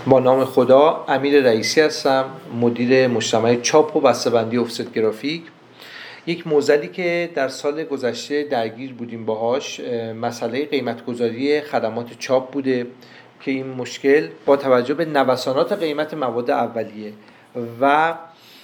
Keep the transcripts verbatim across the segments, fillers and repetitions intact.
با نام خدا، امیر رئیسی هستم، مدیر مجتمع چاپ و بسته‌بندی افست گرافیک. یک معضلی که در سال گذشته درگیر بودیم باهاش مسئله قیمت‌گذاری خدمات چاپ بوده که این مشکل با توجه به نوسانات قیمت مواد اولیه و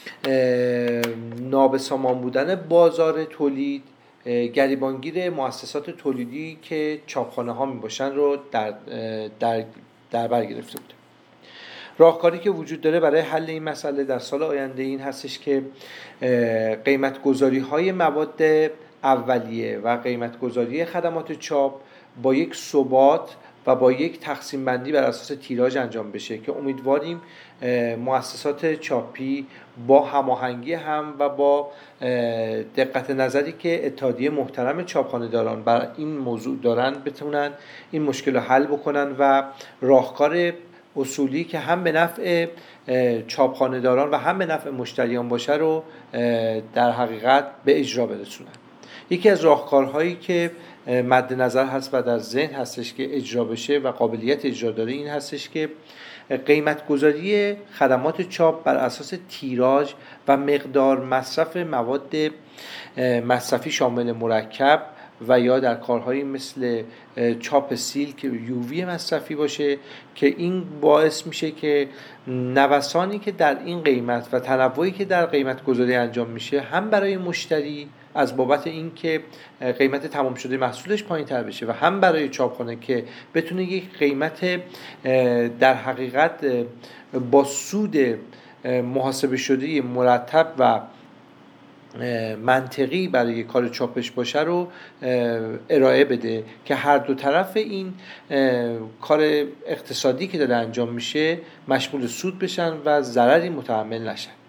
نابسامان بودن بازار تولید گریبانگیر مؤسسات تولیدی که چاپخانه ها می باشن رو در, در, در بر گرفته بوده. راهکاری که وجود داره برای حل این مسئله در سال آینده این هستش که قیمت گذاری های مواد اولیه و قیمت گذاری خدمات چاپ با یک ثبات و با یک تقسیم بندی بر اساس تیراژ انجام بشه که امیدواریم مؤسسات چاپی با هماهنگی هم و با دقت نظری که اتحادیه محترم چاپخانه‌داران بر این موضوع دارن بتونن این مشکل رو حل بکنن و راهکار اصولی که هم به نفع چاپخانه‌داران و هم به نفع مشتریان باشه رو در حقیقت به اجرا برسونن. یکی از راهکارهایی که مد نظر هست و در ذهن هستش که اجرا بشه و قابلیت اجرا داره این هستش که قیمت گذاری خدمات چاپ بر اساس تیراژ و مقدار مصرف مواد مصرفی شامل مرکب و یا در کارهایی مثل چاپ سیل که یووی مصرفی باشه که این باعث میشه که نوسانی که در این قیمت و تنوعی که در قیمت گذاری انجام میشه هم برای مشتری از بابت این که قیمت تمام شده محصولش پایین تر بشه و هم برای چاپخانه که بتونه یک قیمت در حقیقت با سود محاسبه شده مرتب و منطقی برای کار چاپش باشه رو ارائه بده که هر دو طرف این کار اقتصادی که داره انجام میشه مشمول سود بشن و ضرری متحمل نشن.